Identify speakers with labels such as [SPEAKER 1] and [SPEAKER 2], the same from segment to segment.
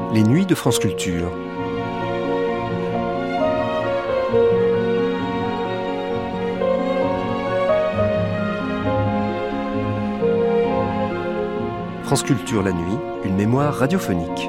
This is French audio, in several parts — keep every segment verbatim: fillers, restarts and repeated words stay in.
[SPEAKER 1] Les nuits de France Culture. France Culture la nuit, une mémoire radiophonique.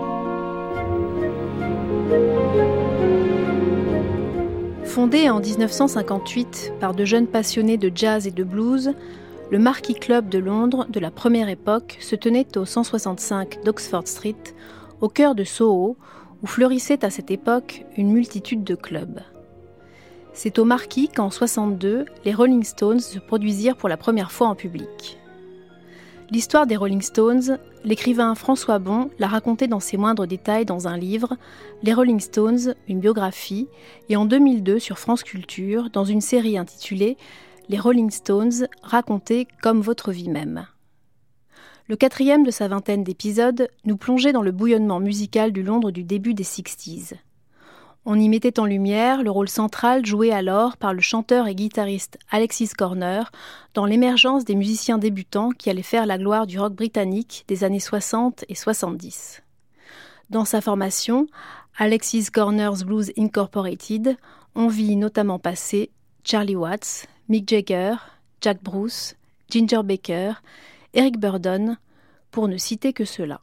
[SPEAKER 2] Fondé en dix-neuf cent cinquante-huit par de jeunes passionnés de jazz et de blues, le Marquee Club de Londres de la première époque se tenait au cent soixante-cinq d'Oxford Street, au cœur de Soho, où fleurissaient à cette époque une multitude de clubs. C'est au Marquee qu'en soixante-deux, les Rolling Stones se produisirent pour la première fois en public. L'histoire des Rolling Stones, l'écrivain François Bon l'a racontée dans ses moindres détails dans un livre, Les Rolling Stones, une biographie, et en deux mille deux sur France Culture, dans une série intitulée Les Rolling Stones, racontés comme votre vie même. Le quatrième de sa vingtaine d'épisodes nous plongeait dans le bouillonnement musical du Londres du début des sixties. On y mettait en lumière le rôle central joué alors par le chanteur et guitariste Alexis Corner dans l'émergence des musiciens débutants qui allaient faire la gloire du rock britannique des années soixante et soixante-dix. Dans sa formation, Alexis Corner's Blues Incorporated, on vit notamment passer Charlie Watts, Mick Jagger, Jack Bruce, Ginger Baker, Eric Burdon, pour ne citer que ceux-là.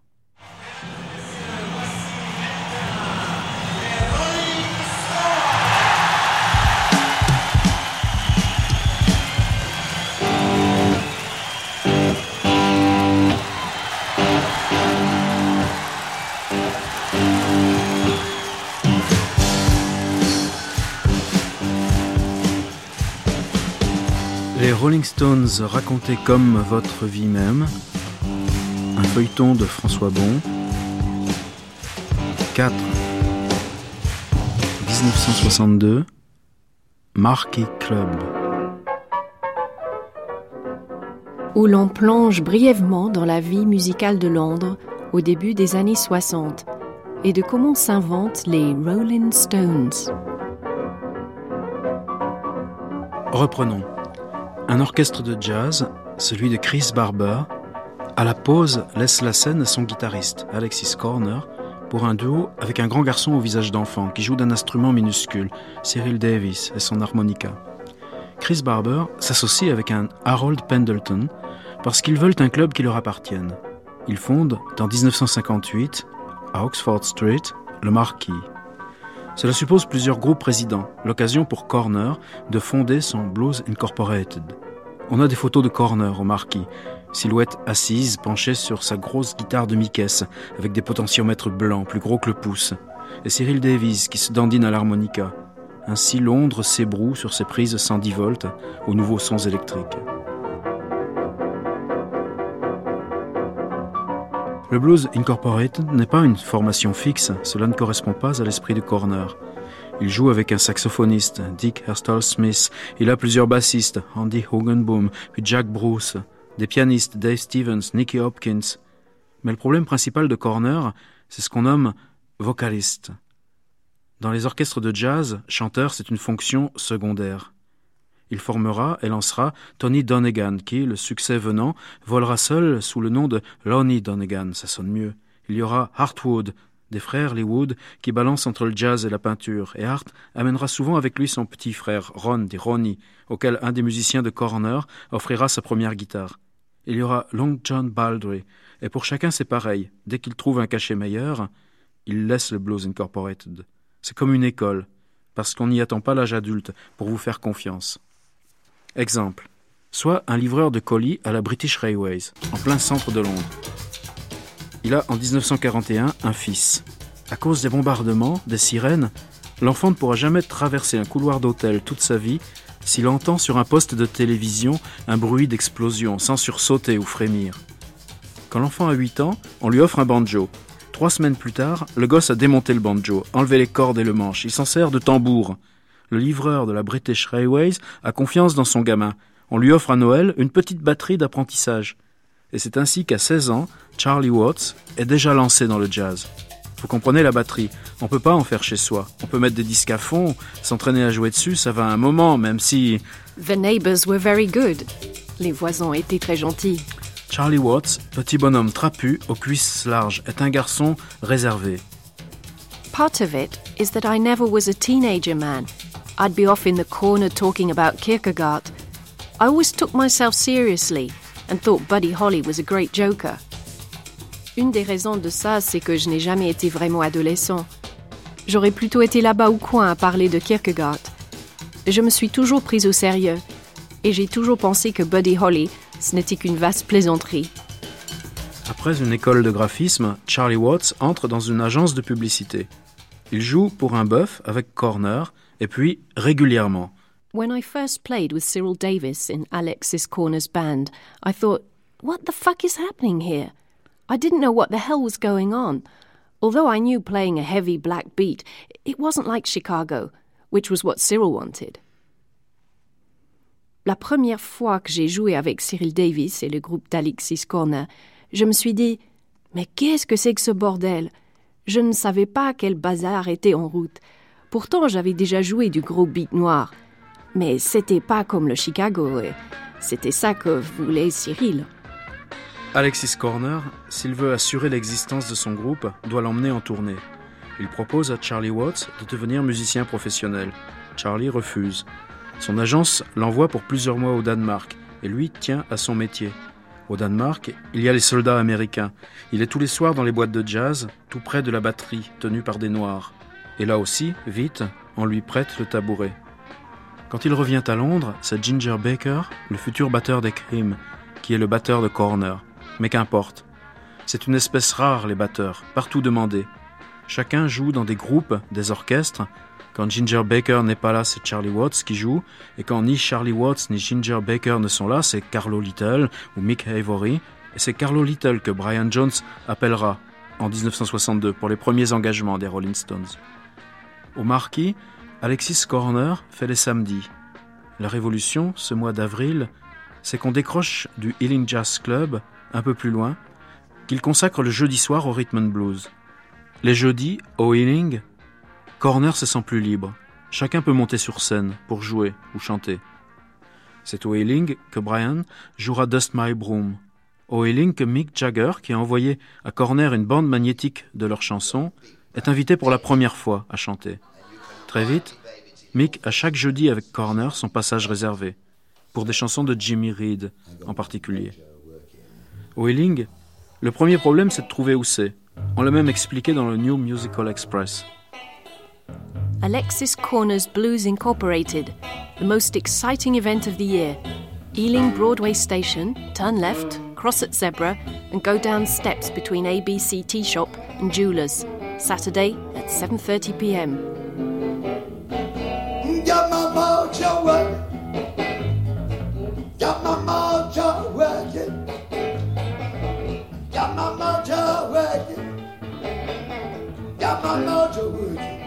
[SPEAKER 3] Les Rolling Stones racontés comme votre vie même, un feuilleton de François Bon, quatre dix-neuf cent soixante-deux, Marquee Club.
[SPEAKER 4] Où l'on plonge brièvement dans la vie musicale de Londres au début des années soixante et de comment s'inventent les Rolling Stones.
[SPEAKER 3] Reprenons. Un orchestre de jazz, celui de Chris Barber, à la pause laisse la scène à son guitariste, Alexis Corner, pour un duo avec un grand garçon au visage d'enfant qui joue d'un instrument minuscule, Cyril Davis et son harmonica. Chris Barber s'associe avec un Harold Pendleton parce qu'ils veulent un club qui leur appartienne. Ils fondent, en dix-neuf cent cinquante-huit, à Oxford Street, le Marquee. Cela suppose plusieurs groupes résidents, l'occasion pour Corner de fonder son Blues Incorporated. On a des photos de Corner au Marquee, silhouette assise, penchée sur sa grosse guitare de mi-caisse, avec des potentiomètres blancs plus gros que le pouce, et Cyril Davis qui se dandine à l'harmonica. Ainsi Londres s'ébroue sur ses prises cent dix volts aux nouveaux sons électriques. Le Blues Incorporated n'est pas une formation fixe, cela ne correspond pas à l'esprit de Corner. Il joue avec un saxophoniste, Dick Herstal-Smith, il a plusieurs bassistes, Andy Hogenboom, puis Jack Bruce, des pianistes, Dave Stevens, Nicky Hopkins. Mais le problème principal de Corner, c'est ce qu'on nomme vocaliste. Dans les orchestres de jazz, chanteur, c'est une fonction secondaire. Il formera et lancera Tony Donegan, qui, le succès venant, volera seul sous le nom de Lonnie Donegan, ça sonne mieux. Il y aura Hart Wood, des frères les Wood, qui balancent entre le jazz et la peinture, et Hart amènera souvent avec lui son petit frère, Ron, dit Ronnie, auquel un des musiciens de Corner offrira sa première guitare. Il y aura Long John Baldry, et pour chacun c'est pareil, dès qu'il trouve un cachet meilleur, il laisse le Blues Incorporated. C'est comme une école, parce qu'on n'y attend pas l'âge adulte pour vous faire confiance. Exemple, soit un livreur de colis à la British Railways, en plein centre de Londres. Il a en dix-neuf cent quarante et un un fils. À cause des bombardements, des sirènes, l'enfant ne pourra jamais traverser un couloir d'hôtel toute sa vie s'il entend sur un poste de télévision un bruit d'explosion sans sursauter ou frémir. Quand l'enfant a huit ans, on lui offre un banjo. Trois semaines plus tard, le gosse a démonté le banjo, enlevé les cordes et le manche. Il s'en sert de tambour. Le livreur de la British Railways a confiance dans son gamin. On lui offre à Noël une petite batterie d'apprentissage. Et c'est ainsi qu'à seize ans, Charlie Watts est déjà lancé dans le jazz. Vous comprenez la batterie, on ne peut pas en faire chez soi. On peut mettre des disques à fond, s'entraîner à jouer dessus, ça va un moment, même si...
[SPEAKER 4] The neighbors were very good. Les voisins étaient très gentils.
[SPEAKER 3] Charlie Watts, petit bonhomme trapu, aux cuisses larges, est un garçon réservé.
[SPEAKER 4] Part of it is that I never was a teenager man. I'd be off in the corner talking about Kierkegaard. I always took myself seriously and thought Buddy Holly was a great joker. Une des raisons de ça, c'est que je n'ai jamais été vraiment adolescent. J'aurais plutôt été là-bas au coin à parler de Kierkegaard. Je me suis toujours prise au sérieux et j'ai toujours pensé que Buddy Holly, ce n'était qu'une vaste plaisanterie.
[SPEAKER 3] Après une école de graphisme, Charlie Watts entre dans une agence de publicité. Il joue pour un bœuf avec Corner et puis régulièrement.
[SPEAKER 4] When I first played with Cyril Davis in Alexis Corner's band, I thought, what the fuck is happening here? I didn't know what the hell was going on. Although I knew playing a heavy black beat, it wasn't like Chicago, which was what Cyril wanted. La première fois que j'ai joué avec Cyril Davis et le groupe d'Alexis Corner, je me suis dit, mais qu'est-ce que c'est que ce bordel? Je ne savais pas quel bazar était en route. Pourtant, j'avais déjà joué du gros beat noir. Mais c'était pas comme le Chicago, et c'était ça que voulait Cyril.
[SPEAKER 3] Alexis Corner, s'il veut assurer l'existence de son groupe, doit l'emmener en tournée. Il propose à Charlie Watts de devenir musicien professionnel. Charlie refuse. Son agence l'envoie pour plusieurs mois au Danemark, et lui tient à son métier. Au Danemark, il y a les soldats américains. Il est tous les soirs dans les boîtes de jazz, tout près de la batterie, tenue par des Noirs. Et là aussi, vite, on lui prête le tabouret. Quand il revient à Londres, c'est Ginger Baker, le futur batteur des Cream, qui est le batteur de Corner. Mais qu'importe. C'est une espèce rare, les batteurs, partout demandés. Chacun joue dans des groupes, des orchestres. Quand Ginger Baker n'est pas là, c'est Charlie Watts qui joue. Et quand ni Charlie Watts ni Ginger Baker ne sont là, c'est Carlo Little ou Mick Avory. Et c'est Carlo Little que Brian Jones appellera en dix-neuf cent soixante-deux pour les premiers engagements des Rolling Stones. Au Marquis, Alexis Corner fait les samedis. La révolution, ce mois d'avril, c'est qu'on décroche du Ealing Jazz Club, un peu plus loin, qu'il consacre le jeudi soir au rhythm and blues. Les jeudis, au Ealing, Corner se sent plus libre. Chacun peut monter sur scène pour jouer ou chanter. C'est au Ealing que Brian jouera Dust My Broom. Au Ealing que Mick Jagger, qui a envoyé à Corner une bande magnétique de leurs chansons, est invité pour la première fois à chanter. Très vite, Mick a chaque jeudi avec Corner son passage réservé, pour des chansons de Jimmy Reed en particulier. Au Ealing, le premier problème c'est de trouver où c'est. On l'a même expliqué dans le New Musical Express.
[SPEAKER 4] Alexis Corner's Blues Incorporated, the most exciting event of the year. Ealing Broadway Station, turn left, cross at Zebra, and go down steps between A B C Tea Shop and Jewelers. Saturday at seven thirty p.m.
[SPEAKER 5] Got my mojo working. Got my mojo working. Got my mojo working. Got my mojo working.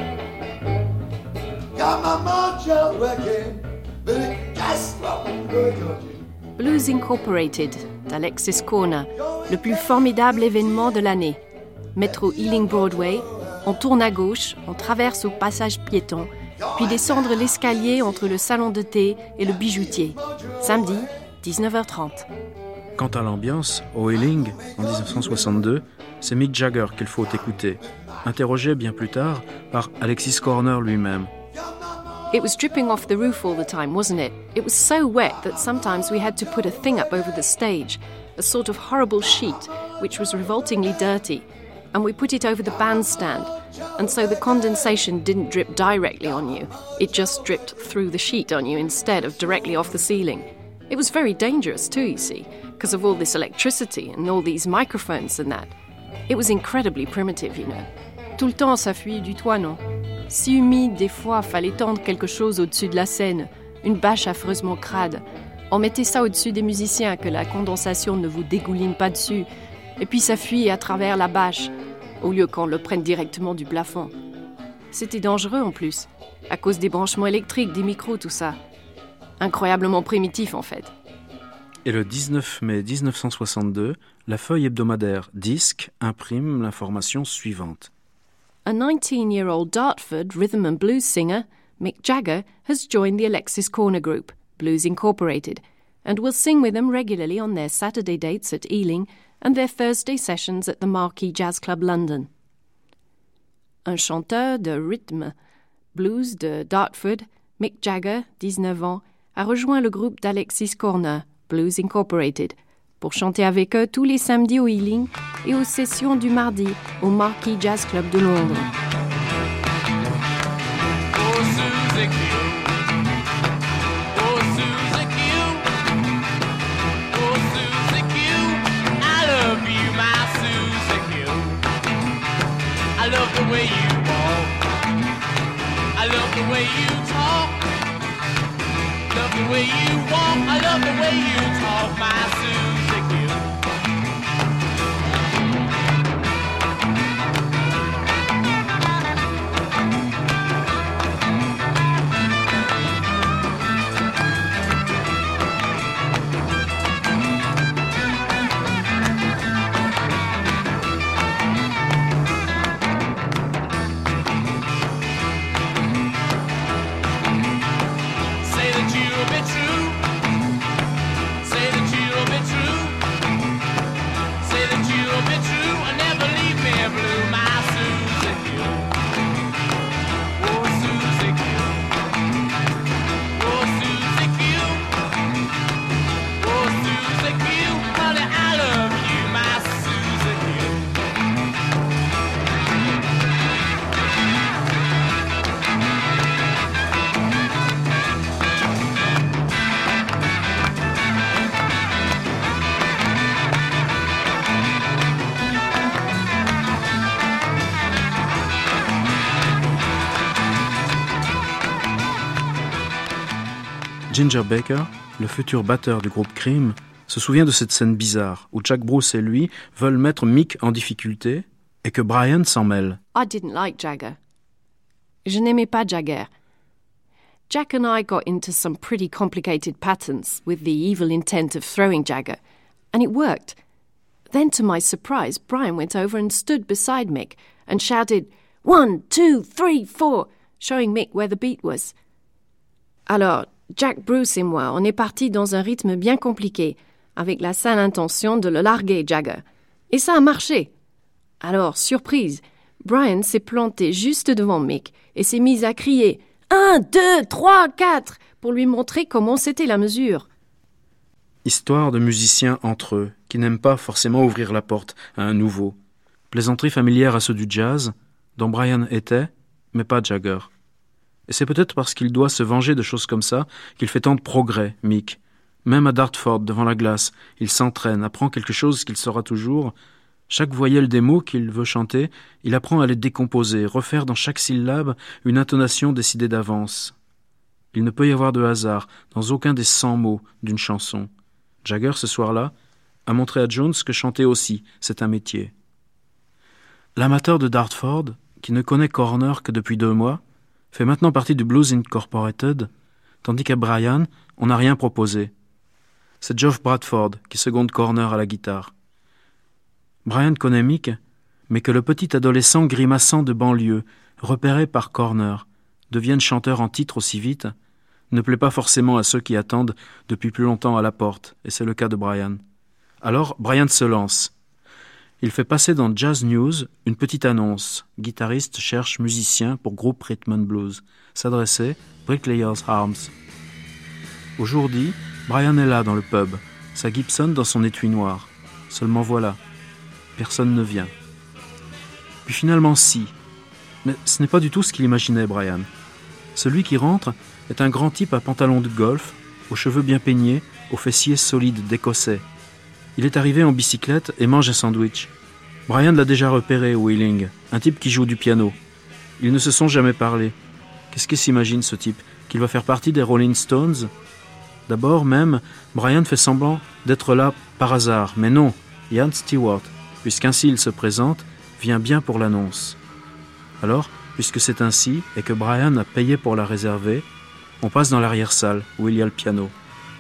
[SPEAKER 5] Got my mojo working. But it just won't go working.
[SPEAKER 4] Blues Incorporated, d'Alexis Corner, le plus formidable événement de l'année. Métro Ealing Broadway, on tourne à gauche, on traverse au passage piéton, puis descendre l'escalier entre le salon de thé et le bijoutier. Samedi, dix-neuf heures trente.
[SPEAKER 3] Quant à l'ambiance, au Ealing, en dix-neuf cent soixante-deux, c'est Mick Jagger qu'il faut écouter, interrogé bien plus tard par Alexis Corner lui-même.
[SPEAKER 4] It was dripping off the roof all the time, wasn't it? It was so wet that sometimes we had to put a thing up over the stage, a sort of horrible sheet, which was revoltingly dirty, and we put it over the bandstand, and so the condensation didn't drip directly on you. It just dripped through the sheet on you instead of directly off the ceiling. It was very dangerous too, you see, because of all this electricity and all these microphones and that. It was incredibly primitive, you know. Tout le temps, ça fuyait du toit, non? Si humide, des fois, fallait tendre quelque chose au-dessus de la scène, une bâche affreusement crade. On mettait ça au-dessus des musiciens, que la condensation ne vous dégouline pas dessus, et puis ça fuyait à travers la bâche, au lieu qu'on le prenne directement du plafond. C'était dangereux en plus, à cause des branchements électriques, des micros, tout ça. Incroyablement primitif en fait.
[SPEAKER 3] Et le dix-neuf mai dix-neuf cent soixante-deux, la feuille hebdomadaire Disque imprime l'information suivante.
[SPEAKER 4] A nineteen-year-old Dartford rhythm and blues singer, Mick Jagger, has joined the Alexis Corner group, Blues Incorporated, and will sing with them regularly on their Saturday dates at Ealing and their Thursday sessions at the Marquee Jazz Club London. un chanteur de rhythm blues de Dartford, Mick Jagger, dix-neuf ans, a rejoint le groupe d'Alexis Korner, Blues Incorporated, pour chanter avec eux tous les samedis au Ealing et aux sessions du mardi au Marquee Jazz Club de Londres.
[SPEAKER 6] Oh, Susie Q. Oh, Susie Q. Oh, Susie Q. I love you, my Susie Q. I love the way you walk. I love the way you talk. Love the way you walk. I love the way you talk, my Susie Q. Say that you'll be true. Say that you'll be true. Say that you'll be true and never leave me blue, my Susie Q. Oh, Susie Q. Oh, Susie Q. Oh, Susie Q. Honey, I love you, my Susie Q.
[SPEAKER 3] Ginger Baker, le futur batteur du groupe Cream, se souvient de cette scène bizarre où Jack Bruce et lui veulent mettre Mick en difficulté et que Brian s'en mêle.
[SPEAKER 4] I didn't like Jagger. Je n'aimais pas Jagger. Jack and I got into some pretty complicated patterns with the evil intent of throwing Jagger, and it worked. Then, to my surprise, Brian went over and stood beside Mick and shouted, "One, two, three, four," showing Mick where the beat was. Alors, Jack Bruce et moi, on est partis dans un rythme bien compliqué, avec la seule intention de le larguer, Jagger. Et ça a marché. Alors, surprise, Brian s'est planté juste devant Mick et s'est mis à crier « Un, deux, trois, quatre » pour lui montrer comment c'était la mesure.
[SPEAKER 3] Histoire de musiciens entre eux, qui n'aiment pas forcément ouvrir la porte à un nouveau. Plaisanterie familière à ceux du jazz, dont Brian était, mais pas Jagger. Et c'est peut-être parce qu'il doit se venger de choses comme ça qu'il fait tant de progrès, Mick. Même à Dartford, devant la glace, il s'entraîne, apprend quelque chose qu'il saura toujours. Chaque voyelle des mots qu'il veut chanter, il apprend à les décomposer, refaire dans chaque syllabe une intonation décidée d'avance. Il ne peut y avoir de hasard dans aucun des cent mots d'une chanson. Jagger, ce soir-là, a montré à Jones que chanter aussi, c'est un métier. L'amateur de Dartford, qui ne connaît Korner que depuis deux mois, fait maintenant partie du Blues Incorporated, tandis qu'à Brian, on n'a rien proposé. C'est Geoff Bradford qui seconde Korner à la guitare. Brian connaît Mick, mais que le petit adolescent grimaçant de banlieue, repéré par Korner, devienne chanteur en titre aussi vite, ne plaît pas forcément à ceux qui attendent depuis plus longtemps à la porte, et c'est le cas de Brian. Alors, Brian se lance. Il fait passer dans Jazz News une petite annonce. Guitariste cherche musicien pour groupe Rhythm and Blues. S'adresser Bricklayers Arms. Aujourd'hui, Brian est là dans le pub, sa Gibson dans son étui noir. Seulement voilà, personne ne vient. Puis finalement si. Mais ce n'est pas du tout ce qu'il imaginait, Brian. Celui qui rentre est un grand type à pantalon de golf, aux cheveux bien peignés, aux fessiers solides d'écossais. Il est arrivé en bicyclette et mange un sandwich. Brian l'a déjà repéré au Ealing, un type qui joue du piano. Ils ne se sont jamais parlé. Qu'est-ce qu'il s'imagine, ce type? Qu'il va faire partie des Rolling Stones? D'abord même, Brian fait semblant d'être là par hasard, mais non, Ian Stewart, puisqu'ainsi il se présente, vient bien pour l'annonce. Alors, puisque c'est ainsi, et que Brian a payé pour la réserver, on passe dans l'arrière-salle, où il y a le piano.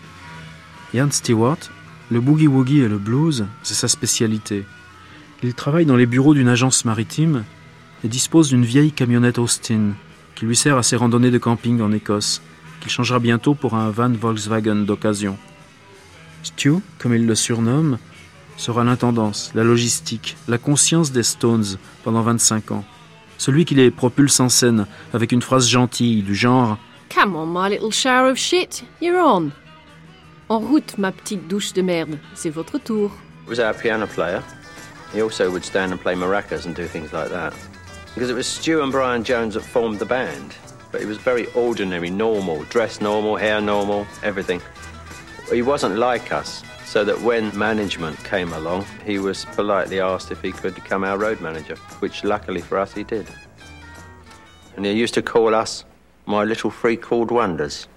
[SPEAKER 3] Ian Stewart, le boogie-woogie et le blues, c'est sa spécialité. Il travaille dans les bureaux d'une agence maritime et dispose d'une vieille camionnette Austin qui lui sert à ses randonnées de camping en Écosse, qu'il changera bientôt pour un van Volkswagen d'occasion. Stu, comme il le surnomme, sera l'intendance, la logistique, la conscience des Stones pendant vingt-cinq ans. celui qui les propulse en scène avec une phrase gentille du genre
[SPEAKER 4] « Come on, my little shower of shit, you're on. En route, ma petite douche de merde, c'est votre tour. »
[SPEAKER 7] Was our piano player. He also would stand and play maracas and do things like that. Because it was Stu and Brian Jones that formed the band. But he was very ordinary, normal, dressed normal, hair normal, everything. He wasn't like us, so that when management came along, he was politely asked if he could become our road manager, which luckily for us he did. And he used to call us my little three-chord wonders.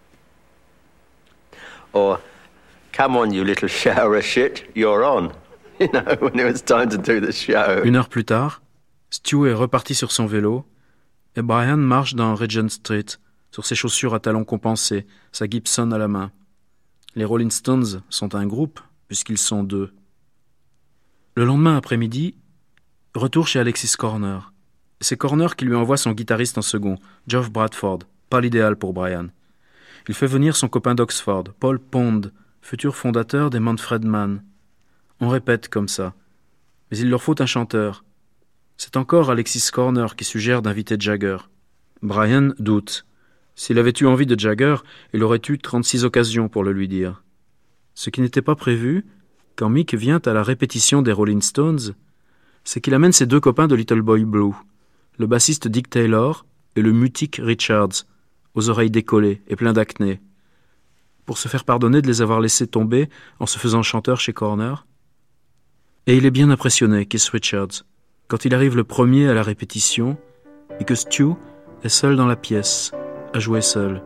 [SPEAKER 7] Or, come on, you little shower of shit, you're on. You know, when it was time to do the show.
[SPEAKER 3] Une heure plus tard, Stu est reparti sur son vélo et Brian marche dans Regent Street sur ses chaussures à talons compensés, sa Gibson à la main. Les Rolling Stones sont un groupe puisqu'ils sont deux. Le lendemain après-midi, retour chez Alexis Corner. C'est Corner qui lui envoie son guitariste en second, Geoff Bradford, pas l'idéal pour Brian. Il fait venir son copain d'Oxford, Paul Pond, futur fondateur des Manfred Mann. On répète comme ça. Mais il leur faut un chanteur. C'est encore Alexis Corner qui suggère d'inviter Jagger. Brian doute. S'il avait eu envie de Jagger, il aurait eu trente-six occasions pour le lui dire. Ce qui n'était pas prévu, quand Mick vient à la répétition des Rolling Stones, c'est qu'il amène ses deux copains de Little Boy Blue, le bassiste Dick Taylor et le mutique Richards, aux oreilles décollées et plein d'acné. Pour se faire pardonner de les avoir laissés tomber en se faisant chanteur chez Corner. Et il est bien impressionné, Keith Richards, quand il arrive le premier à la répétition et que Stu est seul dans la pièce, à jouer seul.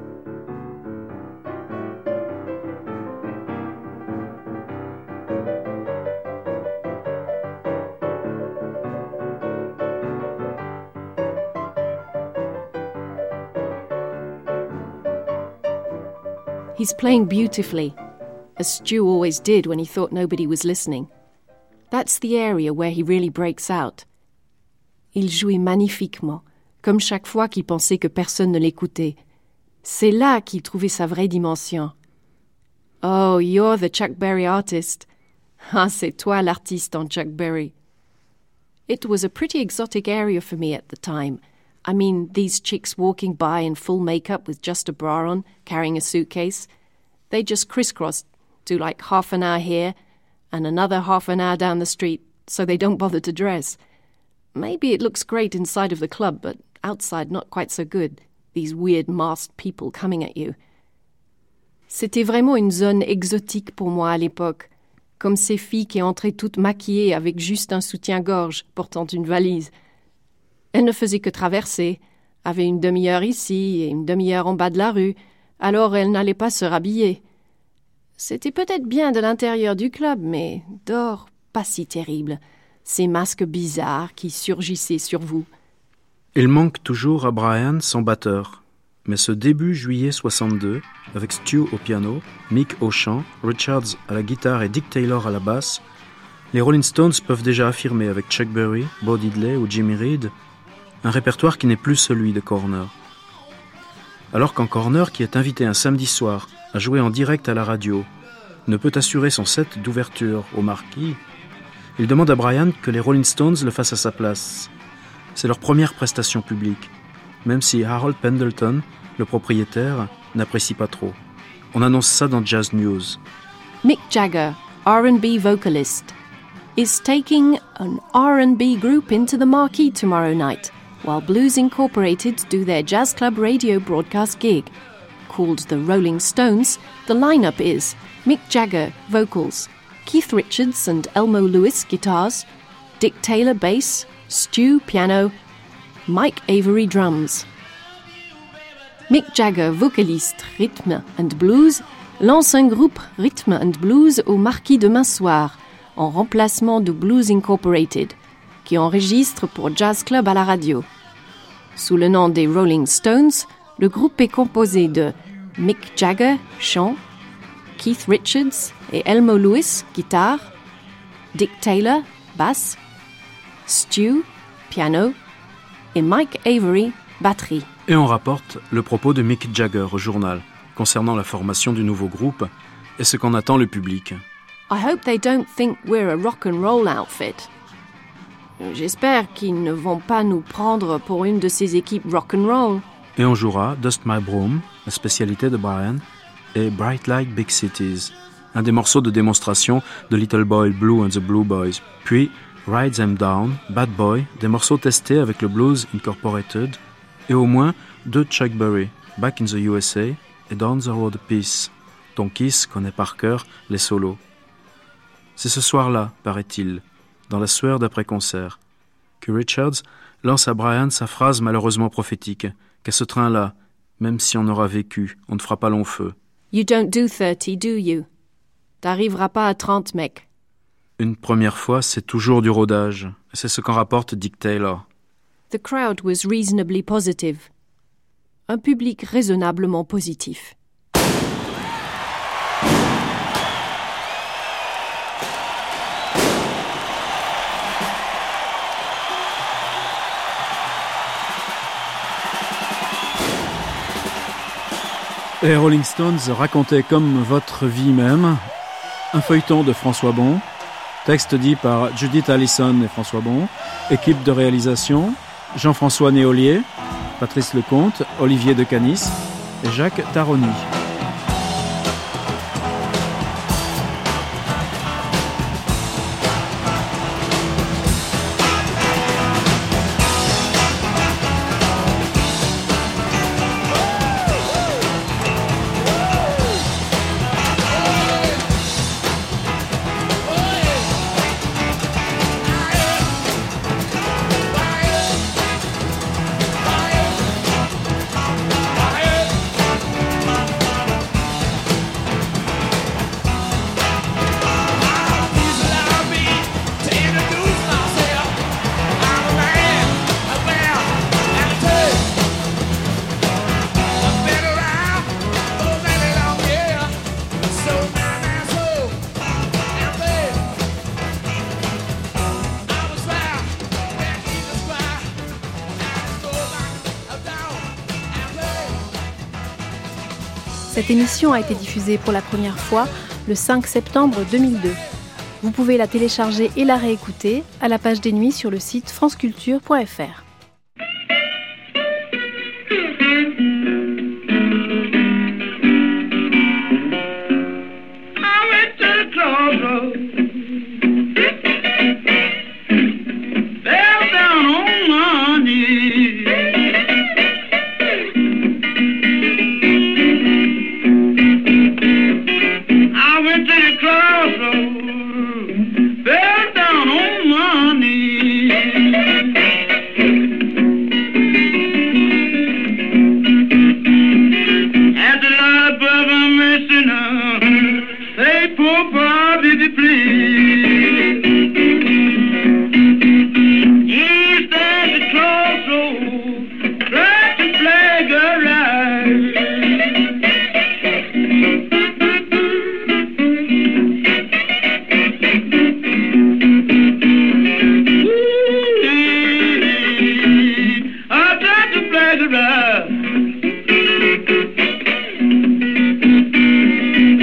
[SPEAKER 4] He's playing beautifully, as Stu always did when he thought nobody was listening. That's the area where he really breaks out. Il jouait magnifiquement, comme chaque fois qu'il pensait que personne ne l'écoutait. C'est là qu'il trouvait sa vraie dimension. Oh, you're the Chuck Berry artist. Ah, c'est toi l'artiste en Chuck Berry. It was a pretty exotic area for me at the time. I mean, these chicks walking by in full makeup with just a bra on, carrying a suitcase. They just crisscross, do like half an hour here and another half an hour down the street, so they don't bother to dress. Maybe it looks great inside of the club, but outside not quite so good, these weird masked people coming at you. C'était vraiment une zone exotique pour moi à l'époque, comme ces filles qui entraient toutes maquillées avec juste un soutien-gorge, portant une valise. Elles ne faisaient que traverser, avaient une demi-heure ici et une demi-heure en bas de la rue, alors elles n'allaient pas se rhabiller. C'était peut-être bien de l'intérieur du club, mais dehors, pas si terrible. Ces masques bizarres qui surgissaient sur vous.
[SPEAKER 3] Il manque toujours à Brian son batteur. Mais ce début juillet soixante-deux, avec Stu au piano, Mick au chant, Richards à la guitare et Dick Taylor à la basse, les Rolling Stones peuvent déjà affirmer avec Chuck Berry, Bo Diddley ou Jimmy Reed un répertoire qui n'est plus celui de Corner. Alors qu'en Corner, qui est invité un samedi soir à jouer en direct à la radio, ne peut assurer son set d'ouverture au marquis, il demande à Brian que les Rolling Stones le fassent à sa place. C'est leur première prestation publique, même si Harold Pendleton, le propriétaire, n'apprécie pas trop. On annonce ça dans Jazz News.
[SPEAKER 4] Mick Jagger, R and B vocalist, is taking an R and B group into the marquee tomorrow night, while Blues Incorporated do their jazz club radio broadcast gig. Called the Rolling Stones, the lineup is Mick Jagger, vocals, Keith Richards and Elmo Lewis, guitars, Dick Taylor, bass, Stu, piano, Mike Avery, drums. Mick Jagger, vocaliste, rythme and blues, lance un groupe rythme and blues au Marquis demain soir, en remplacement de Blues Incorporated, qui enregistre pour Jazz Club à la radio. Sous le nom des Rolling Stones, le groupe est composé de Mick Jagger, chant, Keith Richards et Elmo Lewis, guitare, Dick Taylor, basse, Stu, piano, et Mike Avery, batterie.
[SPEAKER 3] Et on rapporte le propos de Mick Jagger au journal, concernant la formation du nouveau groupe et ce qu'en attend le public.
[SPEAKER 4] I hope they don't think we're a rock and roll outfit. J'espère qu'ils ne vont pas nous prendre pour une de ces équipes rock'n'roll.
[SPEAKER 3] Et on jouera Dust My Broom, la spécialité de Brian, et Bright Like Big Cities, un des morceaux de démonstration de Little Boy Blue and the Blue Boys. Puis Ride Them Down, Bad Boy, des morceaux testés avec le Blues Incorporated, et au moins deux Chuck Berry, Back in the U S A et Down the Road Peace, dont Kiss connaît par cœur les solos. C'est ce soir-là, paraît-il, dans la sueur d'après-concert, que Richards lance à Brian sa phrase malheureusement prophétique, qu'à ce train-là, même si on aura vécu, on ne fera pas long feu.
[SPEAKER 4] You don't do thirty, do you? T'arriveras pas à trente, mec.
[SPEAKER 3] Une première fois, c'est toujours du rodage. C'est ce qu'en rapporte Dick Taylor.
[SPEAKER 4] The crowd was reasonably positive. Un public raisonnablement positif.
[SPEAKER 3] Les Rolling Stones racontaient comme votre vie même, un feuilleton de François Bon, texte dit par Judith Allison et François Bon, équipe de réalisation, Jean-François Néolier, Patrice Lecomte, Olivier Decanis et Jacques Taroni.
[SPEAKER 2] Cette émission a été diffusée pour la première fois le cinq septembre deux mille deux. Vous pouvez la télécharger et la réécouter à la page des nuits sur le site franceculture point f r.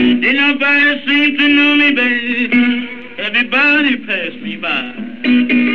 [SPEAKER 8] Everybody seems to know me, baby. Everybody passed me by.